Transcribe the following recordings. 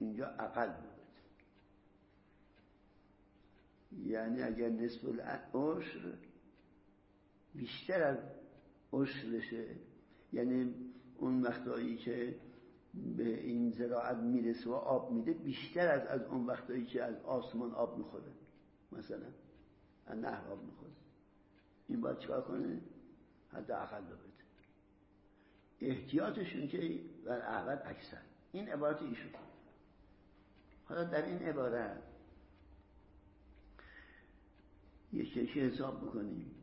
اینجا اقل بود. یعنی اگر نصف العشر بیشتر از عشرشه، یعنی اون وقتایی که به این زراعت میرسه و آب میده بیشتر از اون وقتایی که از آسمان آب میخوره، مثلا از نهر آب میخوره، این باید چکار کنه؟ حتی اقل رو بده. احتیاطشون که بر احوال اکثر. این عبارت ایشون. حالا در این عبارت یکی حساب بکنیم.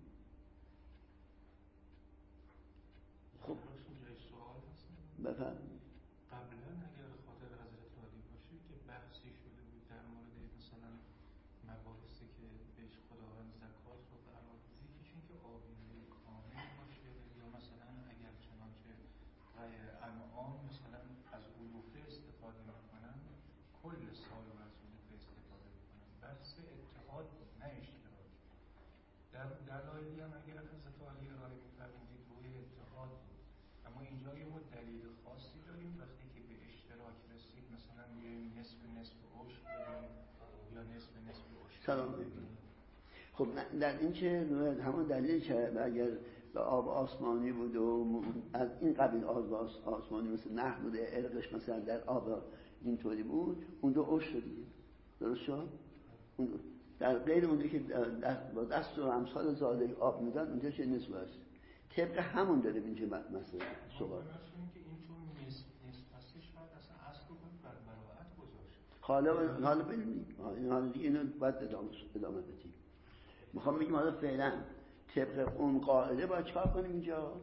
خب بفرمایید. قبلا اگر خاطر حضرت عالی باشه که بحثی شده بود در مورد مثلا مباحثی که بهش خداوند زکات رو قرار بده، چون که آبیاری کامل باشه، یا مثلا اگر چنانچه انعام مثلا از علوفه استفاده میکنن کل سال رو از علوفه استفاده میکنن. بحث اتحاد بود نه اشتراک. در دلایلی هم اگر حضرت عالی ارائه می‌فرمودید روی اتحاد بود، اما اینجا یه دلیل خاصی داریم وقتی که به اشتراک رسید، مثلا بیایم نصف عشر بدیم یا نصف عشر. سلام علیکم. خب در این که همون دلیلی که اگر به آب آسمانی بود و از این قبیل آب آسمانی مثل نهر بوده، ارقش مثلا در آب اینطوری بود، اون دو عشر دیگه. درست شد؟ در غیر اونده که با دست و امثال زاده آب میدن، اونجا چه نصف هست. طبق همون داره اینجا مثلا سوال. که این چون نصف هستی شاید اصلا اصل رو بر براعت گذاشت. حالا ببینید حالا دیگه اینو باید ادامه بدیم. میخوام بگیم حالا فعلا طبق اون قاعده باید چکار کنیم اینجا؟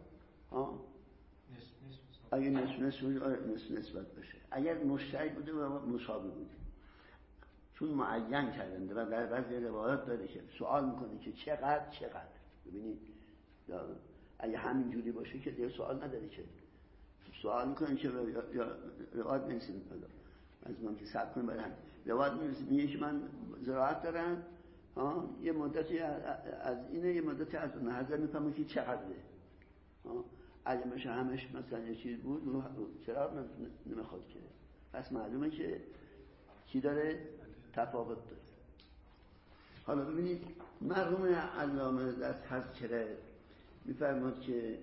اگه نسبت باشه، اگر مشترک بوده و مساوی بوده، چون معین کردن و در بعضی روایات داره که سوال میکنه که چقدر. ببینید اگه همین جوری باشه که دیگه سوال نداره، که سوال میکنه که یا روایت نمیسیم از من که سب کنیم برن روایت میگه که من زراعت دارم، یه مدتی از اینه یه مدتی از اون حضر میفهمه که چقدره. اگه میشه همش مثلا یه چیز بود چرا نمیخواد که، پس معلومه که چی داره؟ تفاوت داره. حالا ببینید مرحوم علامه در تذکره میفرماد که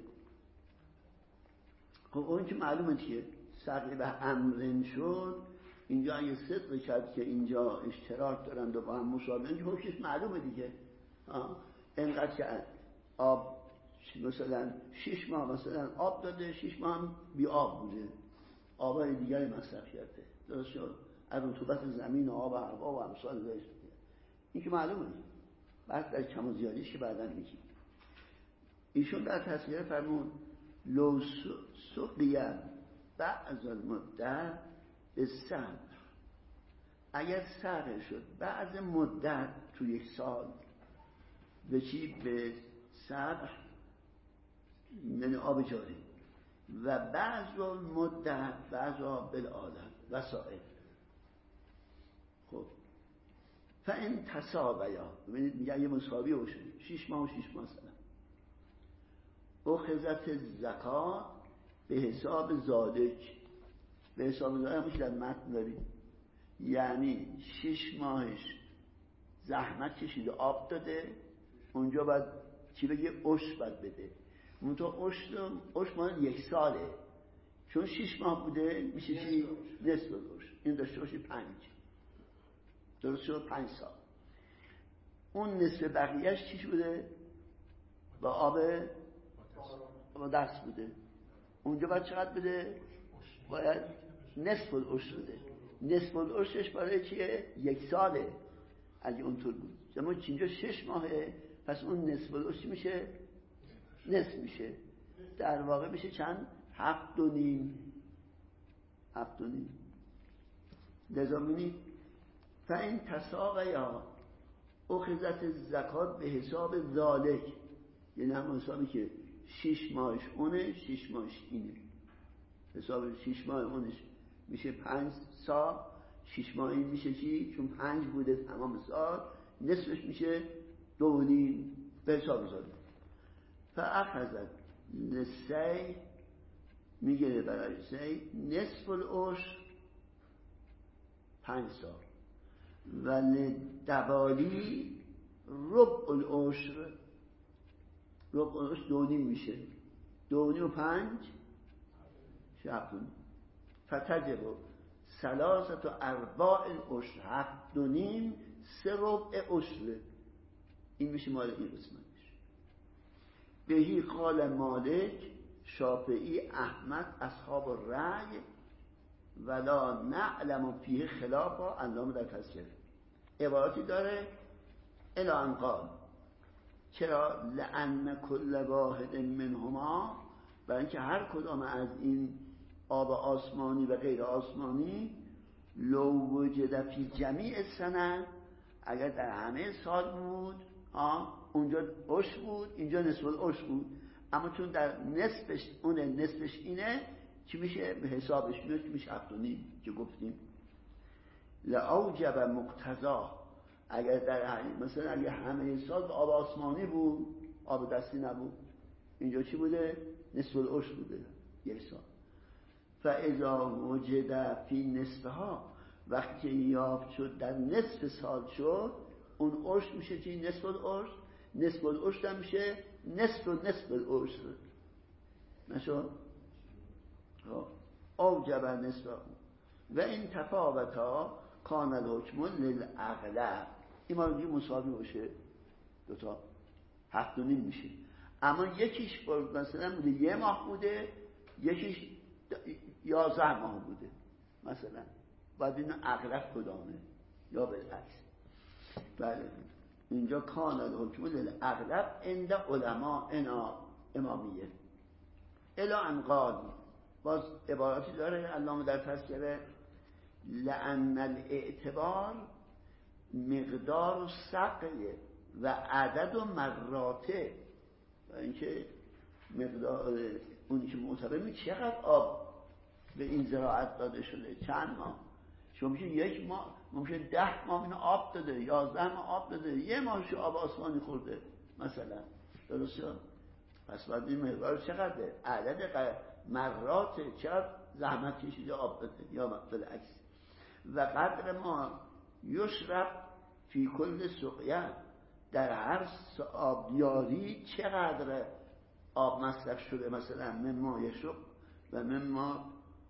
خب اون که معلومه که سقی به امرن شد، اینجا اگه صدق کرد که اینجا اشتراک دارند و با هم مشابهن، که حکمش معلومه دیگه. اینقدر که آب مثلا 6 ماه مثلا آب داده، 6 ماه هم بی آب بوده، آبای دیگری مصرف کرده، درست شد؟ از رطوبت زمین و آب و هوا و امثال ذلك. این که معلومه. بعد در کم و زیادیش که بعداً میگیم. ایشون در تصویر فرمون لو سقیم بعض المدت به صبر، اگر سقی شد بعض مدت تو یک سال به چی؟ به صبر، یعنی آب جاری، و بعض مدت بعض بالعالم وسائل. خب فإن تساویا، ببینید میگه یه مساوی باشه 6 ماه و 6 ماه مثلا، اخذت زکات به حساب زادک، به حساب زادک همون که در متن داریم، یعنی 6 ماهش زحمت کشیده آب داده، اونجا باید چی بگه؟ عشر باید بده. منطقه عشر ماه 1 ساله، چون 6 ماه بوده میشه چی؟ نصف عشر. این داشته باشه 5، درست شد؟ 5 سال. اون نصف بقیهش چی بوده؟ با آب با دست بوده. اونجا باید چقدر بده؟ باید نصف العشر بده. نصف العشرش برای چیه؟ 1 ساله اگه اونطور بود. اما اینجا 6 ماهه، پس اون نصف العشر میشه نصف میشه، در واقع میشه چند؟ 7.5. لذا بینید فإن تساویا اخذت زکات به حساب ذالک، یعنی هم حسابی که 6 ماهش اونه 6 ماهش اینه، حساب 6 ماه اونش میشه 5 سال، 6 ماه این میشه چی؟ چون 5 بوده تمام سال، نصفش میشه 2.5 به حساب ذالک. فاخذت نصفی، میگه برای سی نصف العشر 5 سال ولی دبالی ربع العشر، ربع العشر 2.5 میشه، 2.5 و 5 7. فتجب 3 ارباع العشر، 7.5 3 ربع عشر. این میشه مال این قسمتش. بهی قال مالک شافعی احمد اصحاب الرأی ولا نعلم فیه خلافا. علامه در تذکره عبارتی داره الی ان قال، چرا؟ لأن کل واحد منهما، برای اینکه هر کدام از این آب آسمانی و غیر آسمانی لو وجد فی جمیع السنه، اگر در همه سال بود اونجا عشر بود اینجا نصف العشر بود، اما چون در نصفش اونه نصفش اینه چی میشه؟ به حسابش میاد میشه 7.5 که گفتیم. لأوجب مقتضا، اگر در مثلا اگر همه سال آب آسمانی بود آب دستی نبود، اینجا چی بوده؟ نصف العشر بوده 1 سال. فاذا وجد فی نصفها، وقتی که یافت شد در نصف سال شد اون عشر میشه چی؟ نصف العشر. نصف العشر میشه نصف العشر، نشد؟ اوجب نصفه و این تفاوتا کان الحکم للاغلب. این ما میگیم مساوی باشه دوتا 7.5 میشه، اما یکیش مثلا بوده 1 ماه بوده، یکیش 11 ماه بوده مثلا، باید این اغلب کدامه یا بالعکس. بله اینجا کان الحکم للاغلب عند علماء امامیه. الی ان قال، باز عبارتی داره علامه در تذکره لأن الاعتبار مقدار سقی و عدد و مراته، و اینکه مقدار اونی که معتبر می چقدر آب به این زراعت داده شده، چند ماه. شما میشه 1 ماه، ممکن 10 ماه اینو آب داده، 11 ماه آب داده، 1 ماهش آب آسمانی خورده مثلا، درسته؟ پس باید این مقدار چقدره؟ عدد مرات چقدر زحمت کشیده آب داده یا بالعکس. و قدر ما یشرب فی کل سقیه، در هر آبیاری چقدر آب مصرف شده، مثلا مما یشرب و مما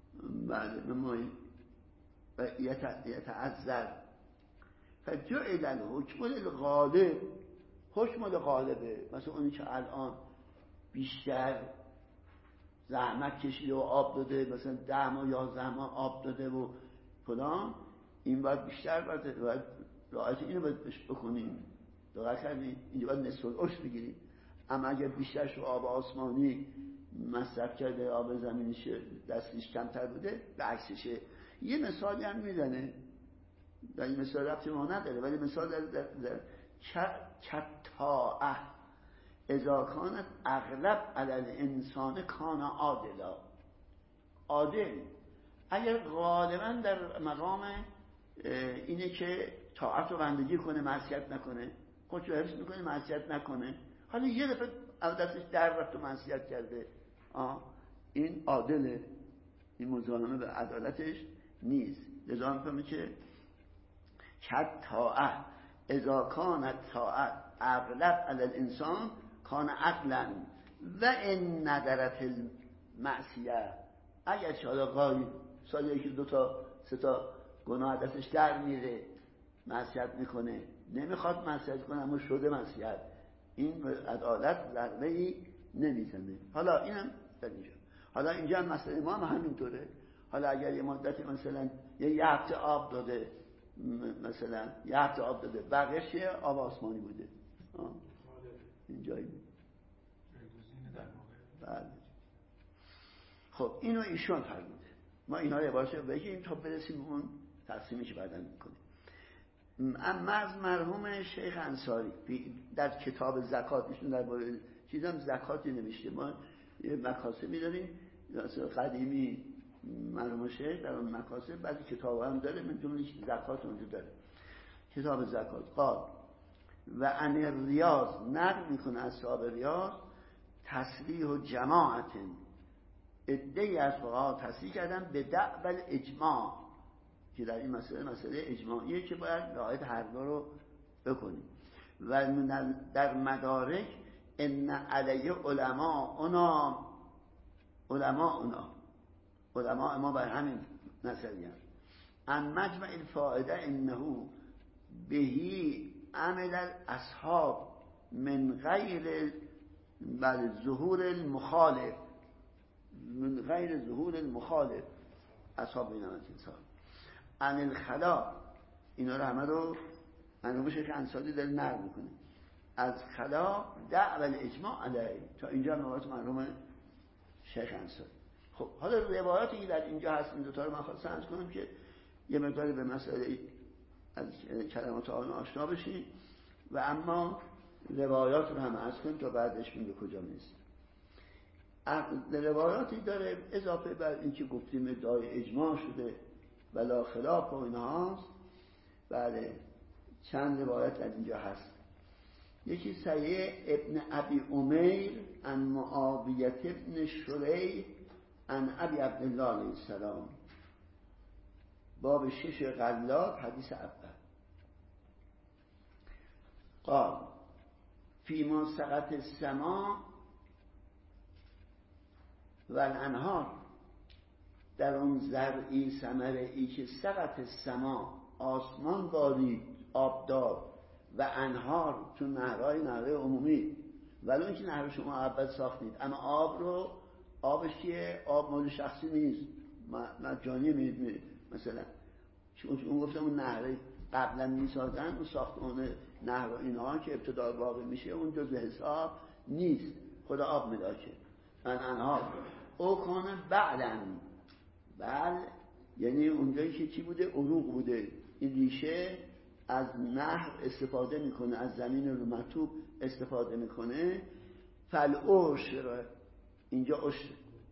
یتعذر. فجعل الحکم للغالب، حکم للغالبه، مثلا اونی که الان بیشتر زحمت کشیده و آب داده، مثلا 10 ماه 11 ماه آب داده و فلان، این باید بیشتر باید رعایت اینو باید بکنیم، دقت کردین؟ اینجا باید نصف العشر بگیریم. اما اگر بیشتر شو آب آسمانی مصرف کرده، آب زمینیش دستش کمتر بوده، به عکسشه. یه مثالی هم میزنه، در این مثال ربطی ما نداره، ولی مثال در کتاعه اذا کانت اغلب علی الانسان کان عادلا. عادل اگر غالبا در مقام اینه که طاعت و بندگی کنه، معصیت نکنه، خودش رو حفظ میکنه، معصیت نکنه، حالا یه دفعه دستش در رفت و معصیت کرده، این عادله، این مزاحمه به عدالتش نیست. لذا میفهمه که کتاعه اذا کانت طاعت اغلب علی الانسان کان عقلا و ان ندرت المعصیه. اگر حالا غایب سال 1 2 تا 3 تا گناه دستش در میره، معصیت میکنه، نمیخواد معصیت کنه اما شده معصیت، این عدالت ضربه‌ای نمیزنه. حالا اینم در اینجا، حالا اینجا هم مسئله ما هم همینطوره. حالا اگر یه مدت مثلا یه هفته آب داده، مثلا یه هفته آب داده، بقیه‌اش آب آسمانی بوده، اینجایی بله. خب اینو ایشون فرموده، ما اینا رو باشه بگیم تا برسیم اون تقسیمی که بعداً میکنیم. اما از مرحوم شیخ انصاری در کتاب زکات، ایشون در باره چیزام زکاتی نوشته، ما یه مکاسبی داریم قدیمی، مرحوم شیخ در اون مکاسب بعضی کتاب هم داره، من جمله زکات اونجا داره، کتاب زکات. قال و ان ریاض نقل میکنه از صاحب ریاض تصریح و جماعت، عده‌ای از فقها تصریح کردن به دعوی اجماع، که در این مسئله اجماعیه که باید رعایت هر دو رو بکنیم. و در مدارک ان علیه علماء ما بر همین نظریه ان مجمع الفائده انه بهی عمل الاصحاب من غیر ظهور المخالف اصحاب این انسان عن الخلا. اینا رو همه رو انجام شیخ انصاری داره نقل میکنه از خلا دعوی الاجماع علیه. تا اینجا روایت مرحوم شیخ انصاری. خب حالا روایاتی که در اینجا هست این دوتا رو من خواستم عرض کنم که یه مقداری به مسئله از کلمات آن آشنا بشیم و اما روایات رو هم عرض کنیم تا بعدش به کجا میرسیم. روایاتی داره اضافه بر این که گفتیم ادعای اجماع شده ولا خلاف و اینهاست. بله چند روایت در اینجا هست. یکی صحیح ابن ابی امیر عن معاویه ابن شریح عن ابی عبدالله علیه السلام باب 6 غلات حدیث اول. قال فیما سقط السماء و الانهار، در اون زرعی ثمره‌ای که سقط السماء آسمان بارید آب داد و انهار چون نهرهای عمومی ولی اون که نهر شما اول ساختید اما آبش که آب مال شخصی نیست مجانی میدید مثلا چون گفتم اون نهر قبلا میسازن اون ساختمان نهر و اینها که ابتدا واقع میشه اون جزء حساب نیست خدا آب میداشه انهار او کنه بعد یعنی اونجایی که چی بوده عروق بوده این ریشه از نهر استفاده میکنه از زمین رو مرطوب استفاده میکنه فالعشر اینجا عشر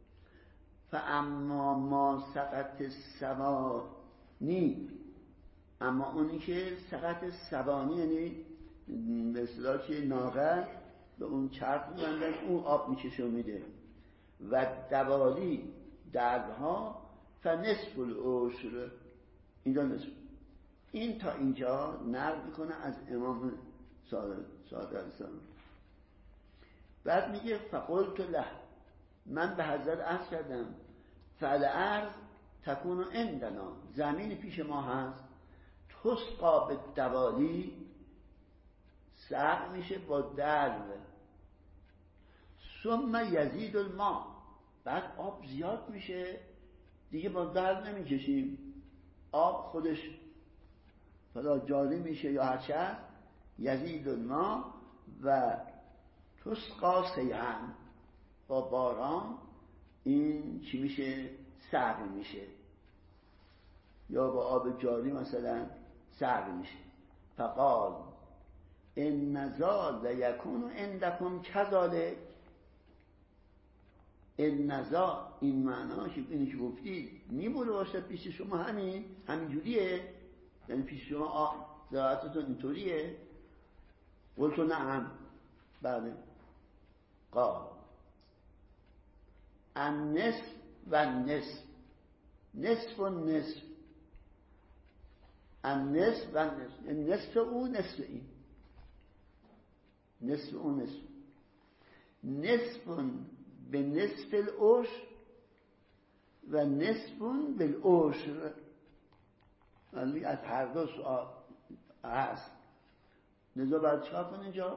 فاما ما سقط السوانی اما اونی که سقط السوانی یعنی به اصطلاح که ناقه به اون چرخ میبندن اون آب میکشه و میده و دوالی درها فنصف العشر اینجا نصف. این تا اینجا نقل میکنه از امام صادق السلام. بعد میگه فقلت له من به حضرت عرض کردم فالارض تکون عندنا زمین پیش ما هست تسقا به دوالی سقع میشه با دلو ثم یزید الماء بعد آب زیاد میشه دیگه با دلو نمیکشیم آب خودش فلا جاری میشه یا هرچه یزید الماء و تسقا سیحن با باران این چی میشه سقی میشه یا با آب جاری مثلا سقی میشه. فقال ان نزال لیکون عندکم کذالک این نزال این معناش اینی که گفتی میبوده باشه پیش شما همین جوریه یعنی پیش شما زراعتتون اینطوریه. قلت نعم بله. قال النصف و النصف نصف و نصف النصف و النصف نصف او نصف این نصف او نصف نصف به نصف العشر و نصف بالعشر یعنی از هر دو سؤال هست لذا باید چکار کنه اینجا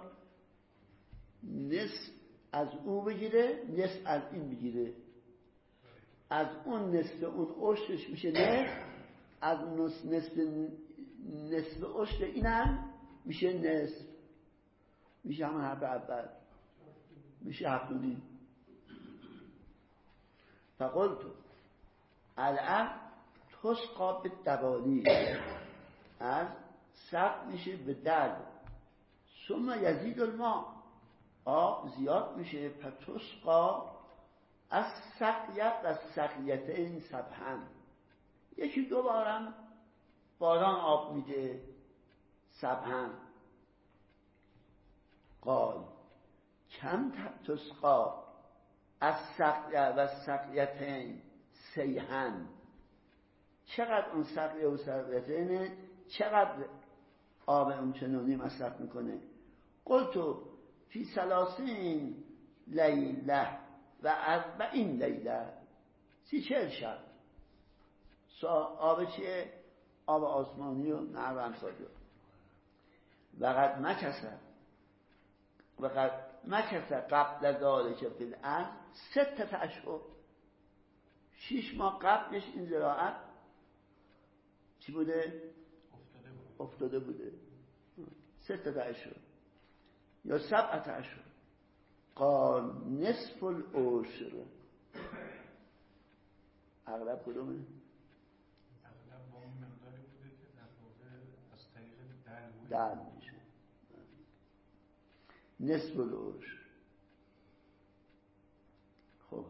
نصف از او بگیره نصف از این بگیره از اون نصف اون عشرش میشه نصف از نصف عشر اینم میشه نصف میشه همون حرف اول میشه 7.5. فقلت الان تسقا به دوالی از سقط میشه به دل ثم یزید الماء آب زیاد میشه فتسقا از سقیت و سقیتین سبحن یکی دو بارم باران آب میده سبحن. قال کم تسقا از سقیت و سقیتین سیحن چقدر اون سقیه و سربتینه، چقدر آب اون چنونی مصرف میکنه. قلتو فی 30 لیله و 40 لیله، 40 شب. آب چیه؟ آب آسمانی و نهر و امثاله. وقد مکث قبل ذلک فی الارض 6 اشهر. 6 ماه قبلش این زراعت چی بوده؟ افتاده بوده. 6 اشهر یا 7 اشهر. قال نصف العشر. اغلب کدومه؟ اغلب با اون مقداری بوده که در واقع از طریق دل میشه. نصف العشر. خب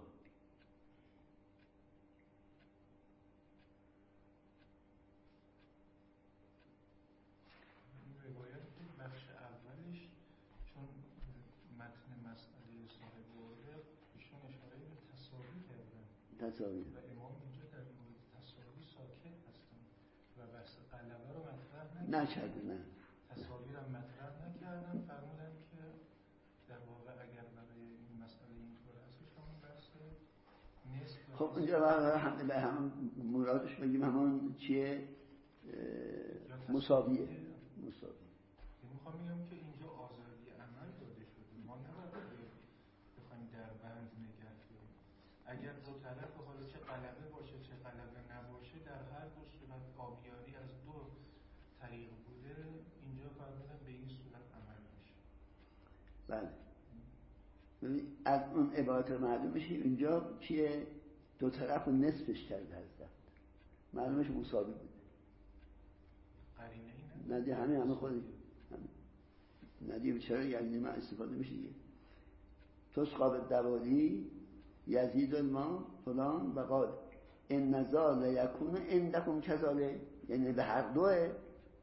روایت که بخش اولش چون متن مسئله صاحب برده ایشون اشاره به تساوی کردن و امام اینجا در مورد تساوی ساکت هستن و بحث غلبه رو مطرح نکردن. تساوی رو مطرح نکردن. فرمودن که در واقع اگر برای این مسئله اینطور هستش همون بحث نصف. خب اینجا به هم مرادش بگیم همون چیه؟ مساویه. میخوام بگم که اینجا آزادی عمل داده شده، ما نباید بخوایم در بند نگه داریم. اگر دو طرف حالا چه غلبه باشه چه غلبه نباشه، در هر دو صورت آبیاری از دو طریق بوده، اینجا فرمودن به این صورت عمل میشه. بله. از اون عبارت معلوم میشه اینجا چیه؟ دو طرف رو نصفش کرده هستن، معلومش مساوی بوده. قرینه اینه؟ ندی همه خودی ندی چرا یعنی من استفاده میشه دیگه. تسقا بالدوالی یزید الماء فلان و قال ان ذال یکون عندکم کذالک، یعنی به هر دوه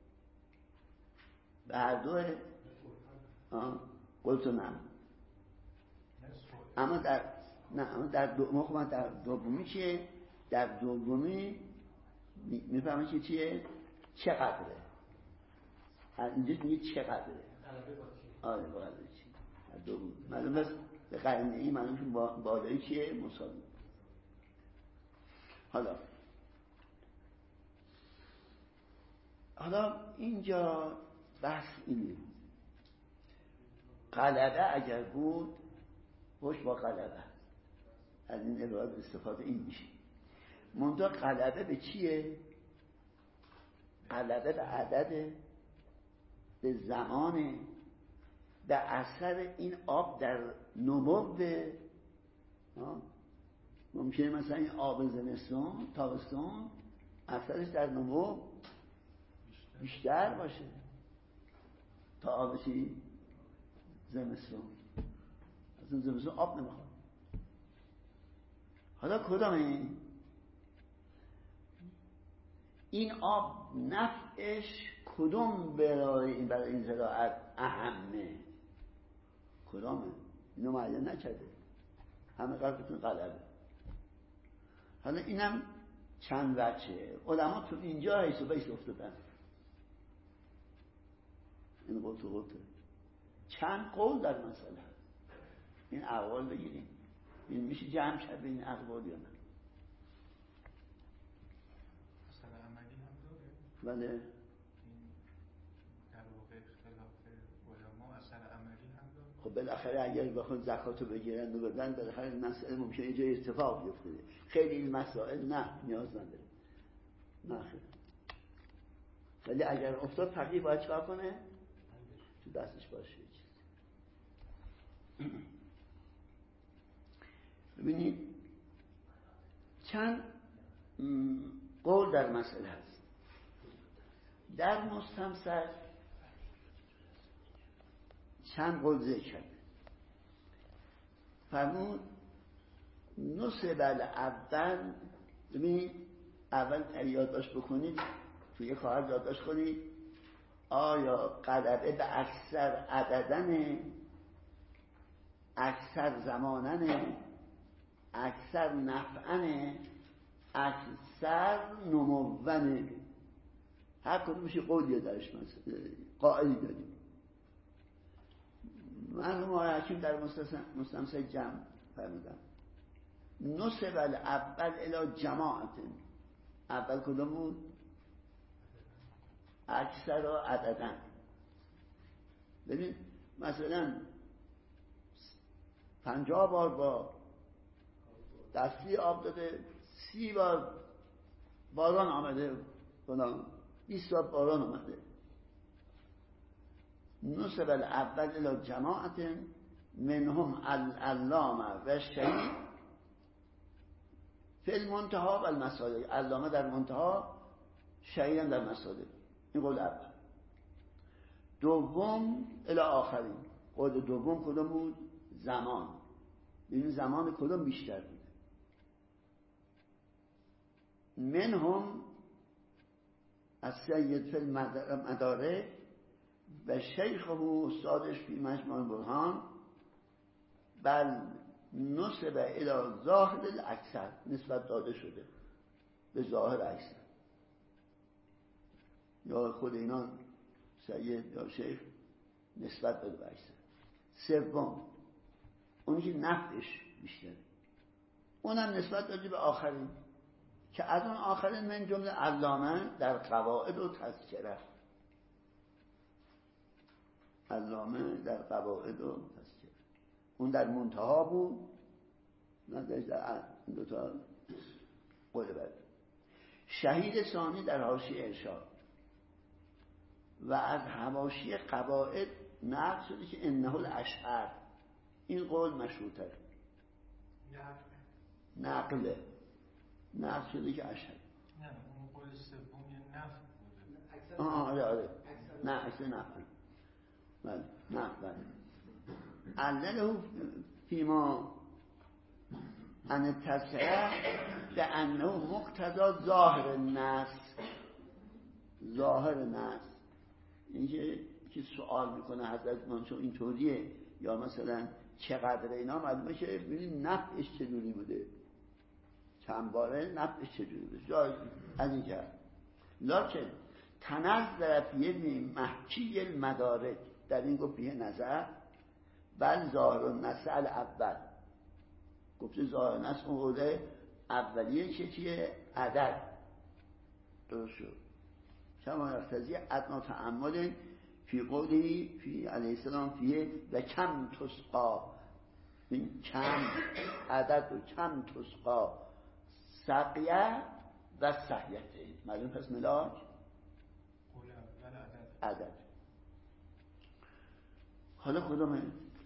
قلت نه. اما در دومی چیه؟ در دومی میفهمه که چیه؟ چقدره. اینجا میگه چقدره. آره باید چی؟ معلوم است به قرینه ای معلوم که بالایی چیه؟ مساوی. حالا اینجا بحث اینه، غلبه اگر بود خوش با غلبه، از این عبارت استفاده این میشه. منتها غلبه به چیه؟ غلبه به عدده، به زمانه، به اثر این آب در نمو. ممکنه مثلا این آب زمستون تابستون اثرش در نمو بیشتر باشه تا آب چی؟ زمستون. اصلا زمستون آب نمیخواد. حالا کدام این آب نفعش کدوم برای این زراعت اهمه؟ کدامه؟ اینو معین نکرده، همه قرارتون غلبه. حالا اینم چند وجهه. علما تو اینجا حیث و بیس افتادن. این قطعه چند قول در مسئله. این اقوال بگیریم، این میشه جمع کرد این اقوال یا نه. اصل عملی هم داره. بله. در واقع اختلاف علما اثر عملی هم داره. خب بالاخره اگر بخواد زکاتو بگیرن و بدن، بالاخره مسئله ممکنه یه جای اتفاق بیفته. خیلی این مسائل نه نیاز نداره. نه خیلی. ولی اگر افتاد فقیه باید چکار کنه؟ تو دستش باشه چیزی. ببینید چند قول در مسئله هست. در مستمسک چند قول ذکر کرده. فرمود نصب الاول. ببینید اول یادداشت بکنید، توی یه کاغذ یادداشت کنید آیا غلبه به اکثر عددن، اکثر زمانن، اکثر نفعن؟ اکثر نمونه، هر کدومش قولیه درش قائلی داریم. مرحوم آقای حکیم در مستمسک جمع فرمودن نسب الاول الی جماعت. اول کدوم بود؟ اکثر و عددن. ببین مثلا 50 بار با دستی آب داده، 30 بار باران آمده، 20 بار باران آمده. نسب الاول الی جماعت منهم العلامه و شهید فی المنتها و المصادر. علامه در منتها، شهید در مصادر. این قول اول. دوم الی آخرین. قول دوم کدوم بود؟ زمان. ببین زمان کدوم بیشتر بود؟ منهم السید فی المدارک و شیخه استادش فی مجموع البرهان بل نسب الی ظاهر الاکثر. نسبت داده شده به ظاهر اکثر، یا خود اینا سید یا شیخ نسبت داده به اکثر. سوم اونی که نفعش بیشتره، اونم نسبت داده به آخرین، که از اون آخرین من جمله علامه در قواعد و تذکره. علامه در قواعد و تذکره، اون در منتها بود، نه در دو تا قول بعد. شهید ثانی در حاشیه ارشاد و از حواشی قواعد نقل شده که انه الاشهر. این قول مشهورتره. نقل شده که اشهر. نه اون قول سوم یه نفع بوده. آره نه اصلا نفع. بله نفع. علله فیما ان تصحیح لانه مقتضا ظاهر النص. ظاهر نص اینکه که سوال میکنه حضرت منشو اینطوریه یا مثلا چقدر اینا، معلومه که ببینید نفعش چجوری بوده، چند باره نفعش چجوری بوده. جای از این کرد لکن تنظر فیه محکی المدارک. در این گفت بیه نظر بل ظاهر النص الاول. گفته ظاهر النص اون قوله اولیه که چیه؟ عدد. درست شد. کما یقتضی ادنا تعمل فی قولی فی علیه السلام فیه و کم تسقا. این کم عدد و کم تسقا سقیه و صحیته. معلوم پس ملاک قول اول عدد. حالا کدومه؟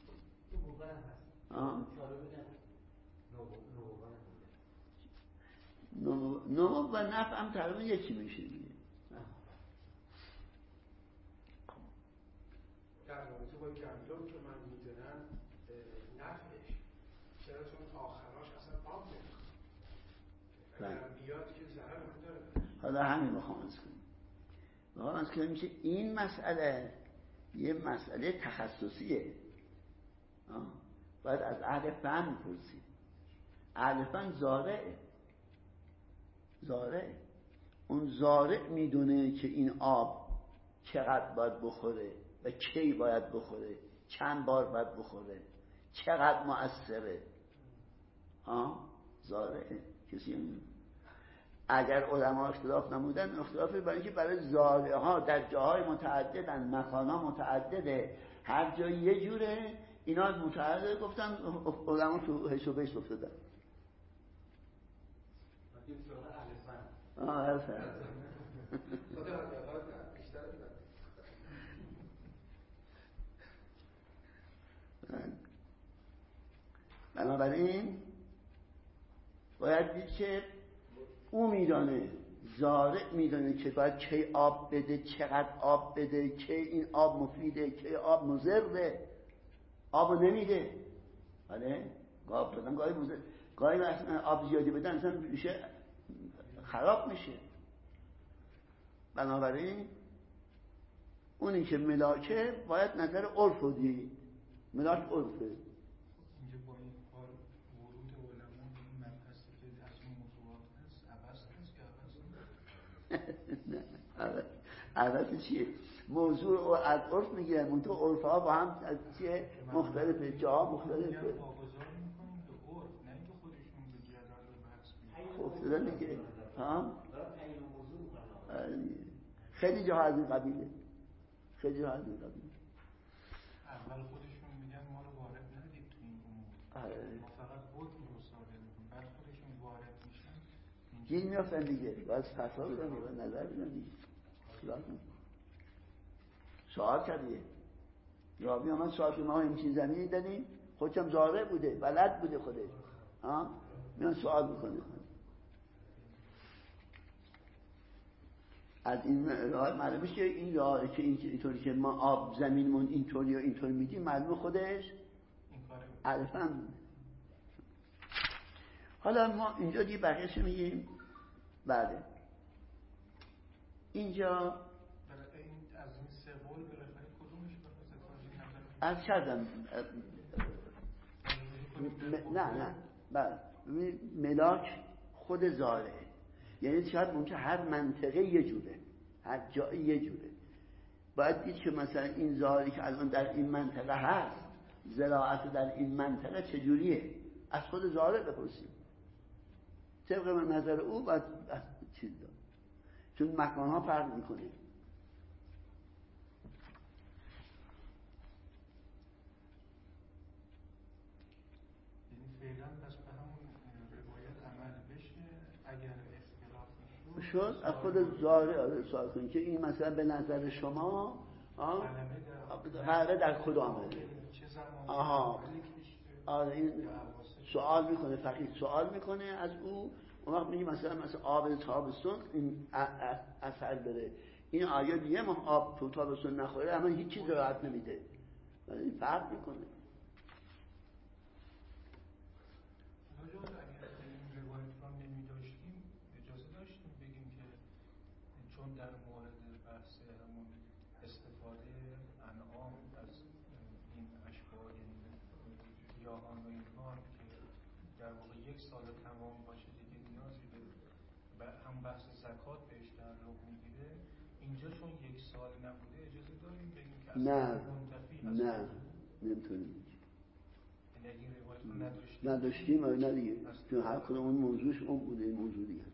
نمو و نفع هم تقریبا یکی میشه دیگه. در رابطه با گندم که من میدونم نفعش چرا چون آخراش اصلا آب نمیخواد، اگر بیاد که ضرر نداره. حالا همین میخوام از کنیم که این مسئله یه مسئله تخصصیه. باید از اهل فن پرسید. اهل فن زارع اون زارع میدونه که این آب چقدر باید بخوره و کی باید بخوره، چند بار باید بخوره، چقدر مؤثره. زارع کسی میدونه. اگر علما اختلاف نمودن، اختلافی برای اینکه برای زارع ها در جاهای متعددن، مکان‌ها متعدده، هر جایی یه جوره، اینا متعدد گفتن علما تو حیث و بیس افتادن. بنابراین باید دید که او میدانه، زارع میدانه که باید کی آب بده، چقدر آب بده، کی این آب مفیده، کی آب مضره. آبو نمیده، بله آب بدن گاهی مضر، گاهی آب زیادی بدن اصلا میشه خراب میشه. بنابراین اونی که ملاکه باید نظر عرف رو دید. ملاک عرفه. اینجا با این ورود علما این مبحثی که از اون موضوعات هست، نه البته چیه موضوع رو از عرف میگیرن اون تو عرف ها با هم از چیه مختلفه جاها مختلفه واگذار میکنیم به عرف نه اینکه خودشون به جدل و بحث خب صدا میگه ها خیلی جاها از این قبیله خیلی جاها از این قبیله اول خودشون میگن ما رو وارد ندید تو این امور ما فقط حکم رو صادر میکنیم بعد خودشون وارد میشن گیر میافتن دیگه باید فتوا بدن باید نظر بدن دیگه سوال کردیه رابی آمد سوال که ما همچین زمینی دادیم خودشم زاره بوده بلد بوده خودش میان سوال میکنه از این راه معلومه که این راه که اینطوری که ما آب زمینمون اینطوری و اینطوری میدیم معلومه خودش عرفاً. حالا ما اینجا دیگه بقیه‌شو میگیم. بله اینجا از این سه قول بالاخره کدومش از کردم نه بله ملاک خود زاره، یعنی شاید ممکن هر منطقه یه جوره هر جایی یه جوره. باید دید که مثلا این زاری که الان در این منطقه هست زراعت در این منطقه چجوریه از خود زاره بپرسیم طبق نظر او باید چیز داد چون مکانها فرق میکنه. فعلا پس به همون روایت عمل بشه اگر اختلاف شد از خود زاره سوال کنید که این مثلا به نظر شما قراره در کدام آمده این سوال میکنه فقیر سوال میکنه از او اون وقت میگه مثلا آب تابستون این اثر داره این آیا دیگه ما آب تو تابستون نخوره اما هیچ چیز راحت نمیده این فرق میکنه. چون در مورد بحث همون استفاده انعام از این اشباه گیاهان و اینها که در واقع یک سال تمام باشه دیگه نیازی به هم بحث زکات بهش تعلق میگیره اینجا چون یک سال نبوده اجازه داریم بگیم که اصلا منتفی هست. نه نمیتونیم یعنی اگه این روایت رو نداشتیم نه دیگه چون هر کدوم اون موضوعش اون بوده این موضوع دیگه.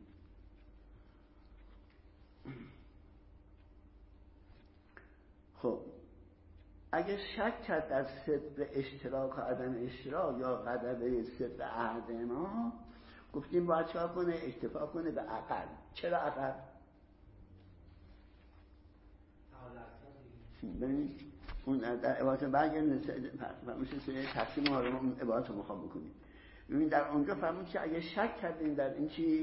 خب اگه شک کرد در صدق اشتراک و عدم اشتراک یا قدر صدق عهد ما گفتیم باید چکار کنه اکتفا کنه به عقل. چرا عقل؟ ببینید اون در عبارت برگردیم فرموشه تقسیم ها رو اون عبارت رو میخوام بکنیم. ببینید در اونجا فرمود که اگه شک کردیم در این چی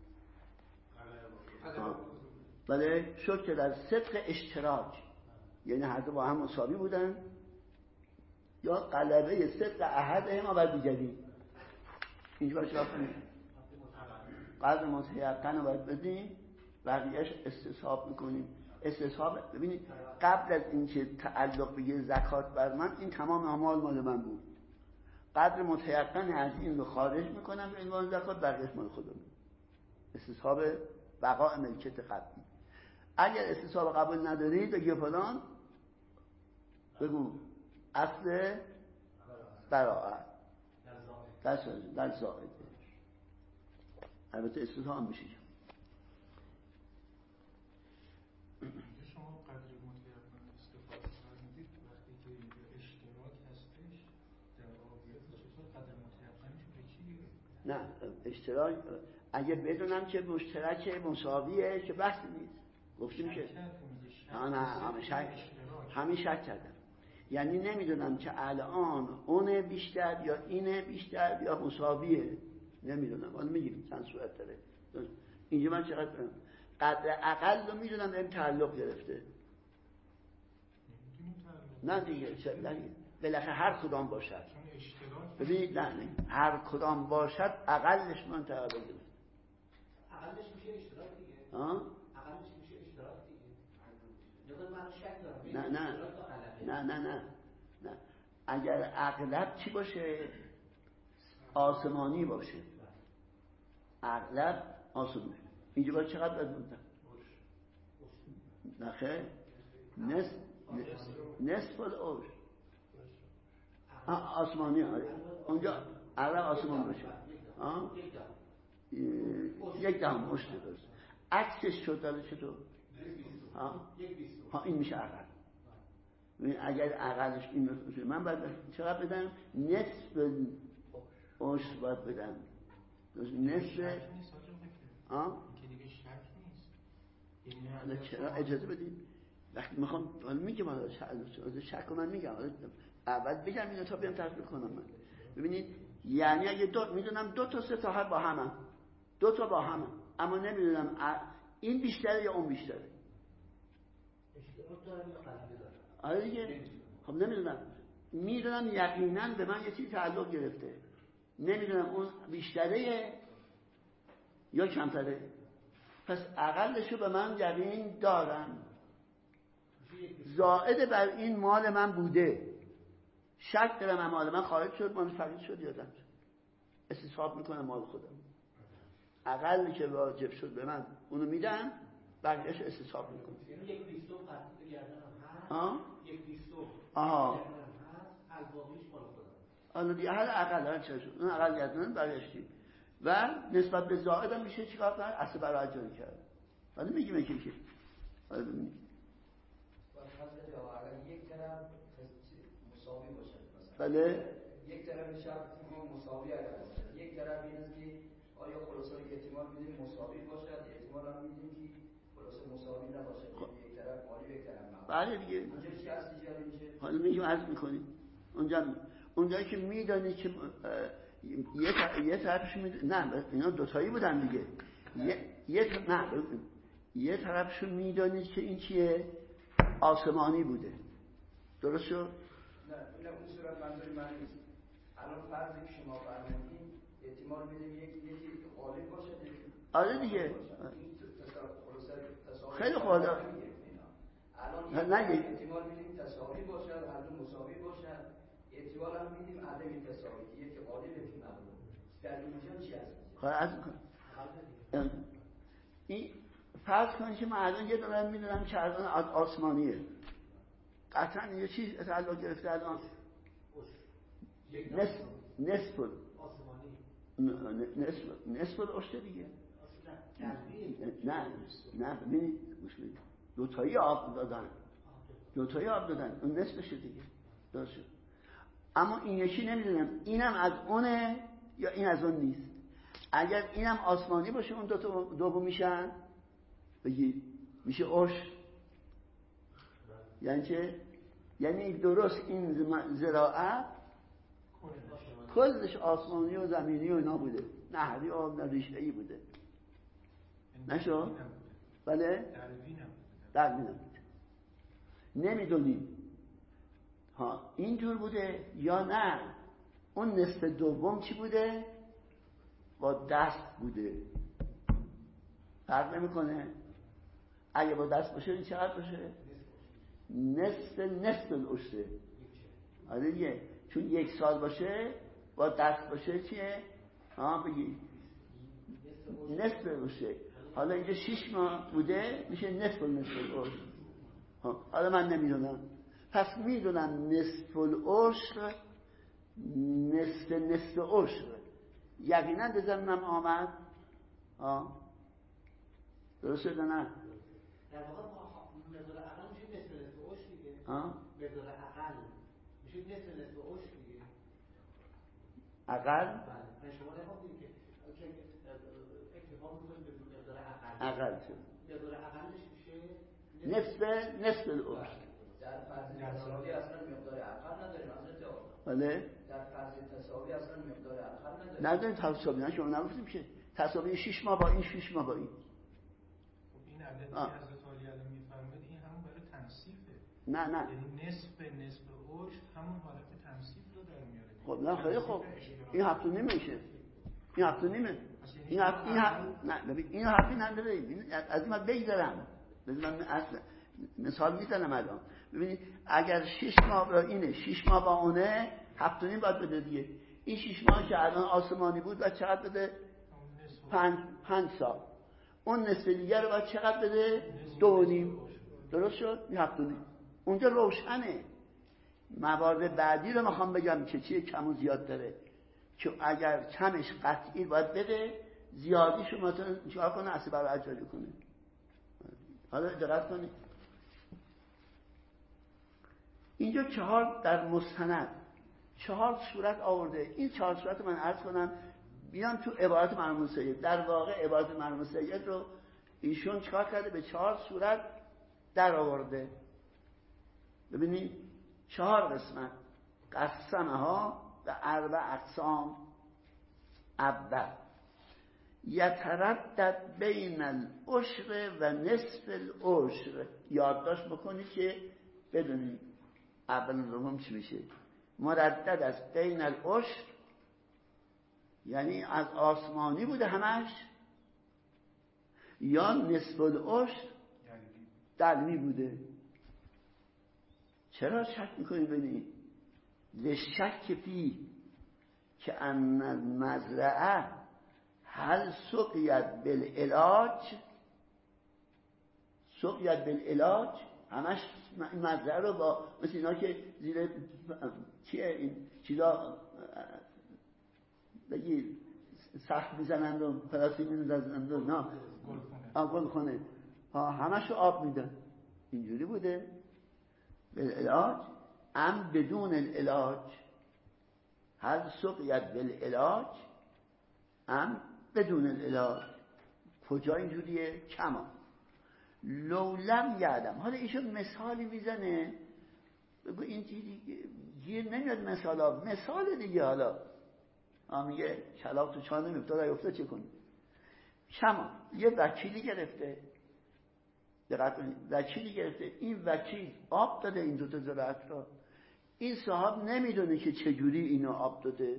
بله شک که در صدق اشتراک یعنی هر دو با هم مساوی بودن یا غلبه صدق احد ما بر دیگری اینجا باید چرا کنیم قدر متیقن رو باید بدیم بقیهش استصحاب میکنیم. استصحاب ببینید قبل از اینکه تعلق بگیره زکات بر من این تمام اعمال مال من بود قدر متیقن از این رو خارج میکنم به عنوان زکات بقیهش مال خودم استصحاب بقاء ملکیت قبلی. اگر استصحاب قبول ندارید بگی فلان بگو اصل براءت در زائده البته استصحاب هم بشید شما قدر متیقن استفاده فرمودید وقتی که اینجا اشتراک هستش در آبیات چطور قدر متیقنش به چی گیره؟ نه اشتراک اگه بدونم که مشترک مساویه که بحث نیست گفتیم که همین شک کردم یعنی نمیدونم که الان اونه بیشتر یا اینه بیشتر یا مساویه نمیدونم حالا میگیم چند صورت داره اینجا من چقدر قدر اقل رو میدونم به این تعلق گرفته نه دیگه بالاخره هر کدام باشد ببینید نه هر کدام باشد اقلش من تعلق گرفته اقلش میشه اشتراک دیگه اقلش میشه اشتراک دیگه نه اگر اغلب چی باشه آسمانی باشه اغلب آسمانی اینجا باید چقدر باید بودن نخه نصف العشر آسمانی اونجا عقل آسمان باشه یک دهم عشر درست. عکسش شد داره چطور؟ این میشه عقل. اگر عقلش این باشه من باید چقدر بدم؟ نصف عشر باید بدم. نصف که دیگه شک نیست. چرا اجازه بدید وقتی میخوام میگم شک من میگم اول بگم اینو تا بیام تطبیق کنم. من ببینید یعنی اگه میدونم 2 تا 3 تا هر با همه 2 تا با همه اما نمیدونم این بیشتره یا اون بیشتره. آره دیگه. خب نمیدونم. میدونم یقینا به من یه چیزی تعلق گرفته. نمیدونم اون بیشتره یا کمتره. پس عقلشو به من یقین دارم. زائد بر این مال من بوده. شک دارم مال من خارج شد، من فقیر شد یادم شد. استصحاب میکنم مال خودم. عقل که واجب شد به من اونو میدم، بقیه‌اش استصحاب میکنم. یعنی یک 20 قطعه گردنم هست. یک 20 آها. گردنم هست، الباقیش مال خودم. حالا دیگه هر عقل هر چه شد. اون عقل گردن بقیه‌اش و نسبت به زائدم میشه چیکار کنه؟ اصل برای جاری کرد. ولی میگیم که حالا ببینید. یک طرف مساوی باشه مثلا. بله. یک طرف شرط مساوی اگر باشه. یک طرف این است که آیا خلاصه احتمال میدیم مساوی باشد، احتمال هم میدیم که خلاصه مساوی نباشه. یک طرف مالی یک طرف نه. بله دیگه. اونجا چی اصلی جاری میشه؟ حالا میگیم عرض میکنیم. اونجایی که میدانی که یه طرفش نه اینا دوتایی بودن دیگه. یه طرفشو میدانید که این چیه؟ آسمانی بوده. درست شد؟ نه اون صورت منظوری من نیست. الان فرضی که شما فرمودین احتمال میدیم یکی غالب باشه آره دیگه. خیلی خوبه. الان احتمال میدیم تساوی باشد، هر دو مساوی باشد. احتمال هم میدیم عدم تساوی، یکی غالب یکی مغلوب. در اینجا چی هست؟ این فرض کنید که من الان یه دارم میدونم که الان آسمانیه. قطعا یه چیز تعلق گرفته الان نصف عشر دیگه. نه ببینید گوش بدید. دوتایی آب دادن اون نصفشه دیگه. درست شد. اما این یکی نمیدونم اینم از اونه یا این از اون نیست. اگر اینم آسمانی باشه اون دوم میشن بگید میشه عشر. یعنی چه؟ یعنی درست این زراعت کلش آسمانی و زمینی و اینا بوده، نهری و ریشه‌ای بوده. نشو؟ بله؟ در وینم بوده. نمیدونیم اینجور بوده یا نه. اون نصف دوم چی بوده؟ با دست بوده. فرق نمیکنه. اگه با دست باشه این چقدر باشه؟ نصف العشر. آره دیگه. چون 1 سال باشه با دست باشه چیه؟ بگی نصف العشر. حالا اینجا 6 ماه بوده میشه نصف العشر. حالا من نمیدونم. پس میدونم نصف العشر نصف عشر یقینا به ذهنم آمد. درسته یا نه؟ در واقع مقدار عقل میشه نصف عشر دیگه. مقدار عقل میشه نصف عشر دیگه. عقل؟ بله. شما نگفتید که اکتفا میکنید به مقدار عقل شد. مقدار عقلش میشه نصف العشر. در فرض تساوی اصلا مقدار عقل نداریم حضرت آقا. بله؟ در فرض تساوی اصلا مقدار عقل نداریم. تساوی نه شما نگفتیم که تساوی 6 ماه با این 6 ماه با این. خب این عددی که حضرت عالی الان میفرمایید این همون برای تنصیفه. نه یعنی نصف عشر همون حالت تنصیف رو در میاره. خب نه خیلی خوب. این 7 و نیم میشه. این 7 و نیمه. این حرفی نداره. از این من بگذرم. من اصلا مثال میزنم الان. ببینید اگر 6 ماه با اینه 6 ماه با اونه 7 و نیم باید بده دیگه. این 6 ماه که الان آسمانی بود باید چقدر بده؟ 5 سال. اون نصف دیگر رو باید چقدر بده؟ 2 و نیم. درست شد؟ این 7.5 اونجا روشنه. موارد بعدی رو میخوام بگم که چیه کم و زیاد داره، که اگر کمش قطعی باید بده، زیادیشو مثلا چیکار کنه؟ اصل برای اجاری کنه. حالا دقت کنید اینجا 4 در مستند 4 صورت آورده. این 4 صورت من عرض کنم بیان تو عبارت مرحوم سید. در واقع عبارت مرحوم سید رو ایشون چیکار کرده؟ به 4 صورت در آورده. ببینید 4 قسمت قسمها و 4 اقسام. اول یتردد بین العشر و نصف العشر. یادداشت بکنید که بدونید اول دوم چی میشه. مردد از بین العشر یعنی از آسمانی بوده همش، یا نصف العشر دلوی بوده. چرا شک میکنید؟ ببینید لشک فی که ان المزرعه هل سقیت بالعلاج. سقیت بالعلاج همش این مزرعه رو با مثل اینا که زیر چیه این چیزا بگیر سخت میزنند و پلاستیک میزنند و نه گلخونه همش رو آب میدن. اینجوری بوده بالعلاج ام بدون العلاج. هل سقیت بالعلاج ام بدون العلاج. کجا اینجوریه؟ کما لو لم یعلم. حالا ایشون مثالی میزنه، بگو این گیر نمیاد مثالا، مثال دیگه. حالا میگه کلاق تو چانه نمیفتاد افته چه کنی؟ کما یه وکیلی گرفته، دقت کنید وکیلی گرفته، این وکیل آب داده این دوتا زراعت را. این صاحب نمیدونه که چجوری اینو آب داده،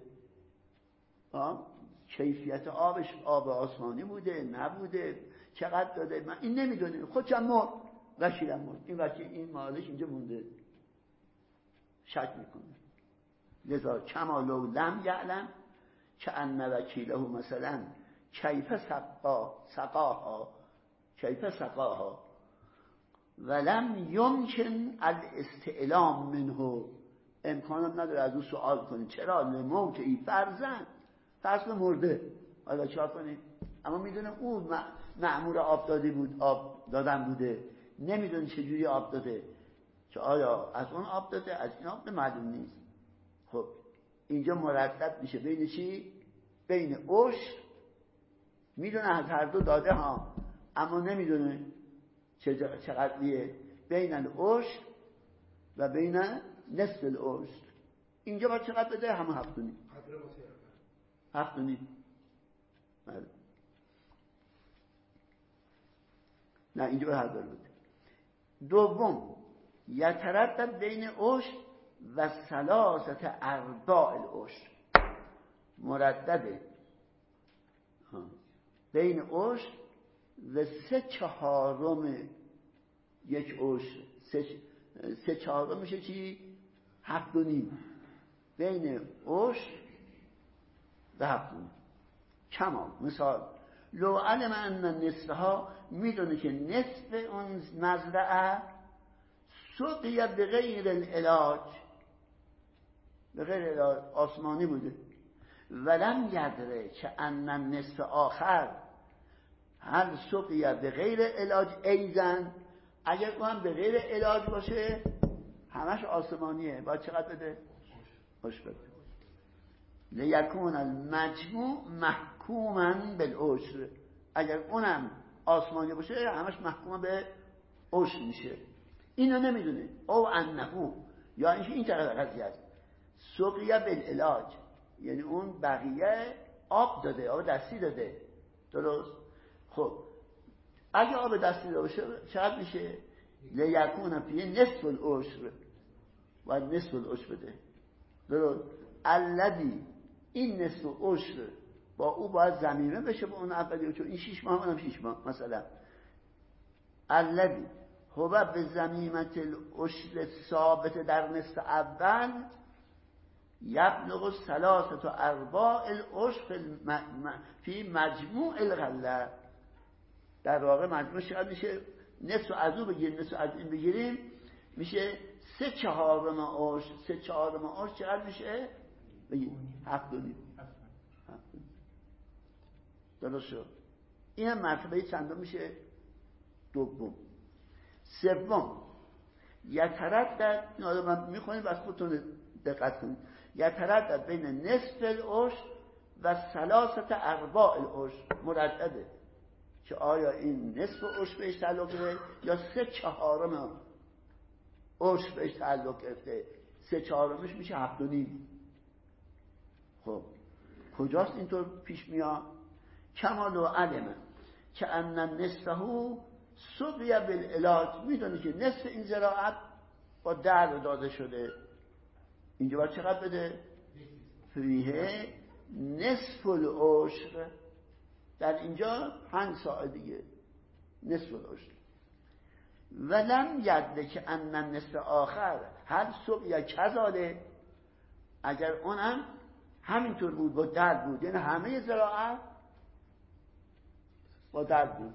کیفیت آبش آب آسمانی بوده نبوده، چقدر داده، من این نمیدونه. خودشم مرد، وکیلم مرد، این وکیل این مالش اینجا مونده، شک میکنه. لذا کما لو لم یعلم که ان وکیله مثلا کیف سقاها ولم یمکن الاستعلام منه. امکانم نداره از او سوال کنید چرا؟ لموت ای فرض مرده. حالا چرا کنید؟ اما میدونه اون مأمور آب دادی بود، آب دادن بوده، نمیدونه چجوری آب داده، که آیا از اون آب داده از این آب معلوم نیست. خب اینجا مردد میشه بین چی؟ بین عشر، میدونه از هر دو داده ها اما نمیدونه چقدریه، بین العشر و بین نصف العشر. اینجا باید چقدر بده؟ همه 7.5. 7.5. نه اینجا باید 7 بده. دوم یتردد بین عشر و 3/4 العشر. مردده بین عشر و 3/4 یک عشر. 3/4 میشه چی؟ 7.5. بین عشر و 7.5. کما مثال لو علم ان نصفها، میدونه که نصف اون مزرعه سقیه به غیر العلاج، به غیر العلاج آسمانی بوده، ولم یدره که ان نصف آخر هل سقیه به غیر علاج ایزن. اگر اون به غیر علاج باشه همش آسمانیه، باید چقدر بده؟ خوش بده. لیکون المجموع محکوما بالعشر. اگر اونم آسمانی باشه همش محکوم به عشر میشه. اینو نمیدونه. او انهو، یا این طرف قضیه است، سقیه بالعلاج یعنی اون بقیه آب داده، آب دستی داده، درست؟ خب اگه آب دستی داده باشه چقدر میشه؟ لیکون فی نصف العشر، و نصف العشر بده، درست؟ الذی، این نصف عشر با او باید ضمیمه بشه با اون اولی، چون این 6 ماه اونم 6 ماه مثلا. الذی هو به ضمیمت العشر ثابت در نصف اول یبلغ 3/4 العشر فی مجموع الغله. در واقع مجموع چقدر میشه؟ نصف از او بگیریم نصف از این بگیریم میشه 3/4 عشر. 3/4 عشر چقدر میشه؟ بگیم 7.5. درست شد. این هم مرتبه چندم میشه؟ دوم. سوم یتردد، این آدم من میخونیم بس خودتون دقت کنید. یتردد بین نصف العشر و 3/4 العشر، مردده که آیا این نصف عشر بهش تعلق گرفته یا 3/4 عشر بهش تعلق گرفته. 3/4 میشه 7.5. خب کجاست اینطور پیش میاد؟ کمال و علمه که ان نصفه سقی بالعلاج، میدونی که نصف این زراعت با در داده شده. اینجا باید چقدر بده؟ فیه نصف العشر، در اینجا 5 ساعت دیگه نصف العشر. ولم یده که ان نصف آخر هر سقی کذاله، اگر اونم همینطور بود با در بود، یعنی همه زراعت با در بود.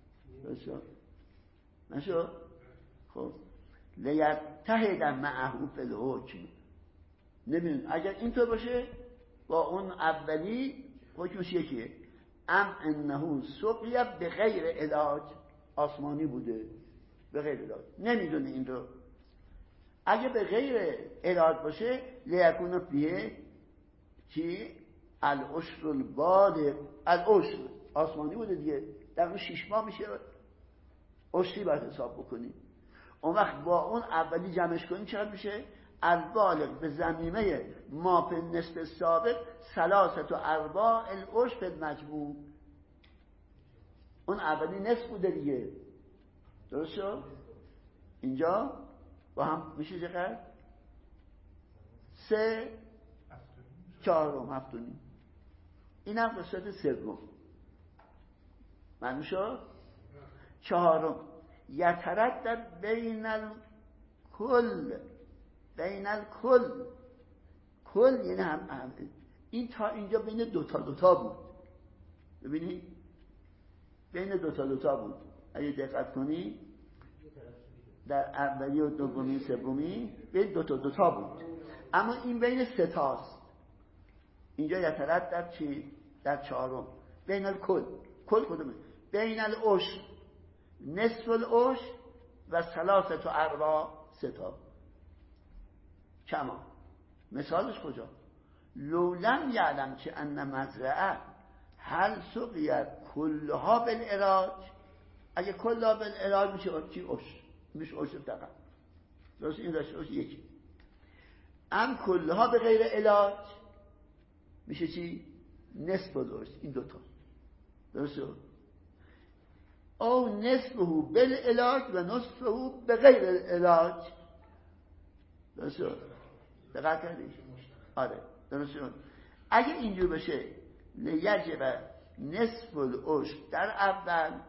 نشو؟ خب لیتحد معه فی الحکم، نبینید اگر اینطور باشه با اون اولی حکمش یکیه. انه سقی به غیر علاج، آسمانی بوده به غیر علاج، نمیدونه این رو. اگه به غیر علاج باشه لیکون فیه چی؟ العشر البالغ، العشر آسمانی بوده دیگه، در 6 ماه میشه عشری باید حساب بکنیم. اون وقت با اون اولی جمعش کنیم چقدر میشه؟ البالغ به ضمیمه ما فی النصف سابق 3/4 العشر فی المجموع. اون اولی نصف بوده دیگه، درست شد؟ اینجا با هم میشه چقدر؟ 3/4 7.5. این هم قسمت سوم. معلوم شد؟ 4 یتردد بین الکل، بین الکل، کل یعنی هم این تا اینجا بین دوتا بود. ببینید بین دوتا بود. اگه دقت کنی در اولی و دومی سومی بین دوتا بود، اما این بین 3 تاست. اینجا یتردد چی؟ در 4 بین الکل، کل کدومه؟ بین العشر نصف العشر و 3/4 3 تا. کما مثالش کجا؟ لولم یعلم که ان مزرعه هل سقیت کلها بالعلاج، اگه کلها بالعلاج میشه چی؟ عشر، میشه عشر دقیقا. درست این داشته عشر یکی. کلها به غیر علاج میشه چی؟ نصف العشر، این 2 تا. درسته؟ او نصفه بالعلاج و نصفه به غیر العلاج. درسته؟ دقت کردی؟ آره درسته. اگه اینجور بشه لیجب نصف العشر در اول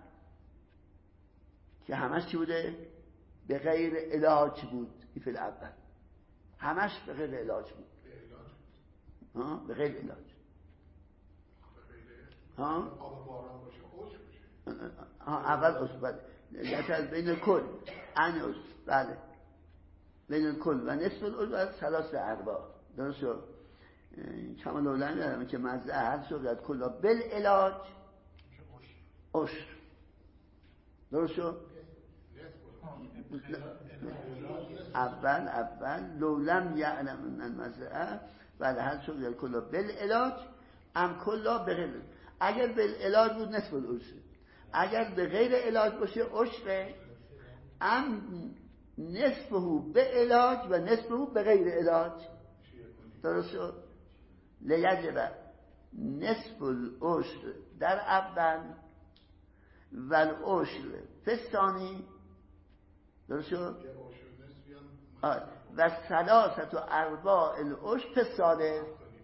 که همش چی بوده؟ به غیر علاج بود. این فی الاول همش به غیر علاج بود. به غیر علاج. آب باران باشه عشر بشه. اول عشر، بله. بین کل عشر، بله، بین کل و نصف العشر و 3/4. درست شد؟ کما لولن دارم که مزرعه هل سقیت کلها بالعلاج عشر. درست شد؟ اول لولم یعلم ان المزرعه بله هل سقیت کلها بالعلاج کلها بغیر. اگر بالعلاج بود نصف العشر، اگر به غیر علاج باشه عشر. نصفه به علاج و نصفه به غیر علاج. درست شد؟ لیجب نصف العشر در اول و العشر فی الثانی. درست شد؟ و 3/4 العشر فی الثالث.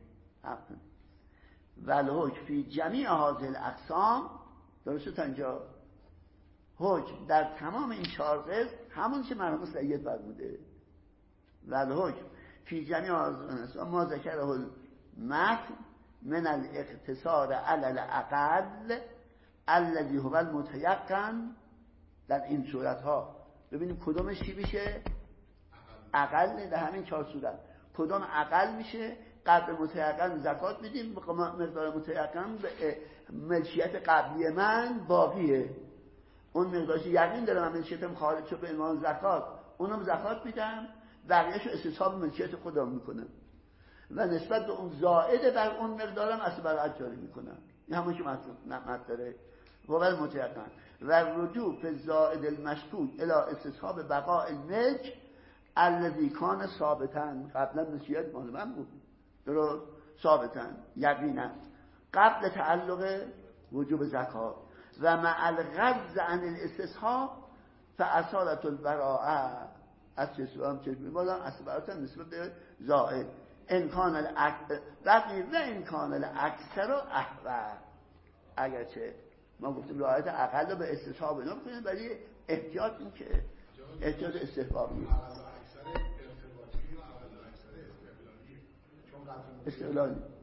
و الحکم فی جمیع هذه الاقسام. درست شد تا اینجا؟ حکم در تمام این 4 قسم همون که مرحوم سید فرموده. و الحکم فی جمیع هذه الاقسام ما ذکره المتن من الاقتصار علی الاقل الذي هو المتيقن در این صورت ها ببینیم کدومش چی میشه اقل. در همین 4 صورت کدوم اقل میشه؟ قبل متیقن زکات میدیم، مقدار متیقن به ملکیت قبلی من باقیه، اون مقدارش یقین دارم من ملکیتم خارج شد به عنوان زکات، اونم زکات میدم، بقیه‌شو استصحاب ملکیت خودم میکنم و نسبت به اون زائد بر اون مقدارم اصل برعت جاری میکنم. این همون که مطلب داره قابل متیقن و رجوع به زائد المشکوک الی استصحاب بقاء الملک الذی کان ثابتا. قبلا ملکیت مال من بود، درست، ثابتا یقینا قبل تعلق وجوب زکات و مع الغض عن الاستصحاب فاصالت البراءه از چشم چشم بازم اصل براءت نسبت به زائد امکان الاکثر بقی و امکان الاکثر و احوال. اگرچه ما گفتیم رعایت اقل به استصحاب اینا میکنیم، ولی احتیاط این که احتیاط استحبابی استقلالی